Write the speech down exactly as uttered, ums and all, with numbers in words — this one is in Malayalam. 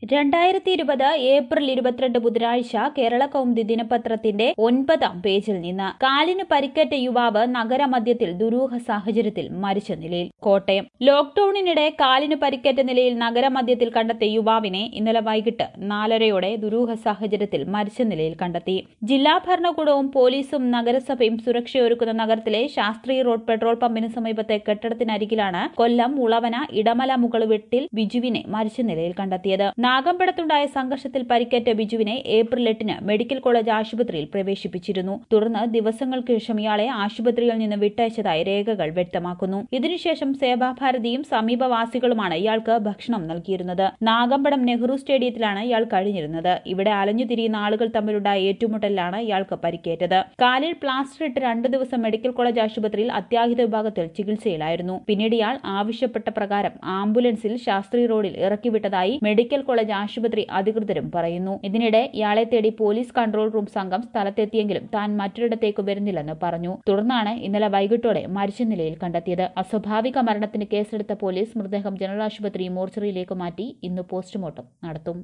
രണ്ടായിരത്തി ഇരുപത് ഏപ്രിൽ ഇരുപത്തിരണ്ട് ബുധനാഴ്ച കേരള കൗമുദി ദിനപത്രത്തിന്റെ ഒൻപതാം പേജിൽ നിന്ന് കാലിന് പരിക്കേറ്റ യുവാവ് നഗരമധ്യത്തിൽ ദുരൂഹ സാഹചര്യത്തിൽ മരിച്ച നിലയിൽ. കോട്ടയം. ലോക്ഡൌണിനിടെ കാലിന് പരിക്കേറ്റ നിലയിൽ നഗരമധ്യത്തിൽ കണ്ടെത്തിയ യുവാവിനെ ഇന്നലെ വൈകിട്ട് നാലരയോടെ ദുരൂഹ സാഹചര്യത്തിൽ മരിച്ച നിലയിൽ കണ്ടെത്തി. ജില്ലാ ഭരണകൂടവും പോലീസും നഗരസഭയും സുരക്ഷയൊരുക്കുന്ന നഗരത്തിലെ ശാസ്ത്രി റോഡ് പെട്രോൾ പമ്പിന് സമീപത്തെ കെട്ടിടത്തിനരികിലാണ് കൊല്ലം ഉളവന ഇടമല മുകളുവെട്ടിൽ ബിജുവിനെ മരിച്ച നിലയിൽ കണ്ടെത്തിയത്. നാഗമ്പടത്തുണ്ടായ സംഘർഷത്തിൽ പരിക്കേറ്റ ബിജുവിനെ ഏപ്രിൽ എട്ടിന് മെഡിക്കൽ കോളേജ് ആശുപത്രിയിൽ പ്രവേശിപ്പിച്ചിരുന്നു. തുടർന്ന് ദിവസങ്ങൾക്ക് ശേഷം ഇയാളെ ആശുപത്രിയിൽ നിന്ന് വിട്ടയച്ചതായി രേഖകൾ വ്യക്തമാക്കുന്നു. ഇതിനുശേഷം സേവാഭാരതിയും സമീപവാസികളുമാണ് ഇയാൾക്ക് ഭക്ഷണം നൽകിയിരുന്നത്. നാഗമ്പടം നെഹ്റു സ്റ്റേഡിയത്തിലാണ് ഇയാൾ കഴിഞ്ഞിരുന്നത്. ഇവിടെ അലഞ്ഞുതിരിയുന്ന ആളുകൾ തമ്മിലുണ്ടായ ഏറ്റുമുട്ടലിലാണ് ഇയാൾക്ക് പരിക്കേറ്റത്. കാലിൽ പ്ലാസ്റ്റർ ഇട്ട് രണ്ടു ദിവസം മെഡിക്കൽ കോളേജ് ആശുപത്രിയിൽ അത്യാഹിത വിഭാഗത്തിൽ ചികിത്സയിലായിരുന്നു. പിന്നീട് ഇയാൾ ആവശ്യപ്പെട്ട പ്രകാരം ആംബുലൻസിൽ ശാസ്ത്രി റോഡിൽ ഇറക്കിവിട്ടതായി മെഡിക്കൽ കോളേജ് ആശുപത്രി അധികൃതരും പറയുന്നു. ഇതിനിടെ ഇയാളെ തേടി പോലീസ് കൺട്രോൾ റൂം സംഘം സ്ഥലത്തെത്തിയെങ്കിലും താൻ മറ്റൊരിടത്തേക്ക് വരുന്നില്ലെന്ന് പറഞ്ഞു. തുടർന്നാണ് ഇന്നലെ വൈകിട്ടോടെ മരിച്ച നിലയിൽ കണ്ടെത്തിയത്. അസ്വാഭാവിക മരണത്തിന് കേസെടുത്ത പോലീസ് മൃതദേഹം ജനറൽ ആശുപത്രി മോർച്ചറിയിലേക്ക് മാറ്റി ഇന്ന് പോസ്റ്റ്മോർട്ടം നടത്തും.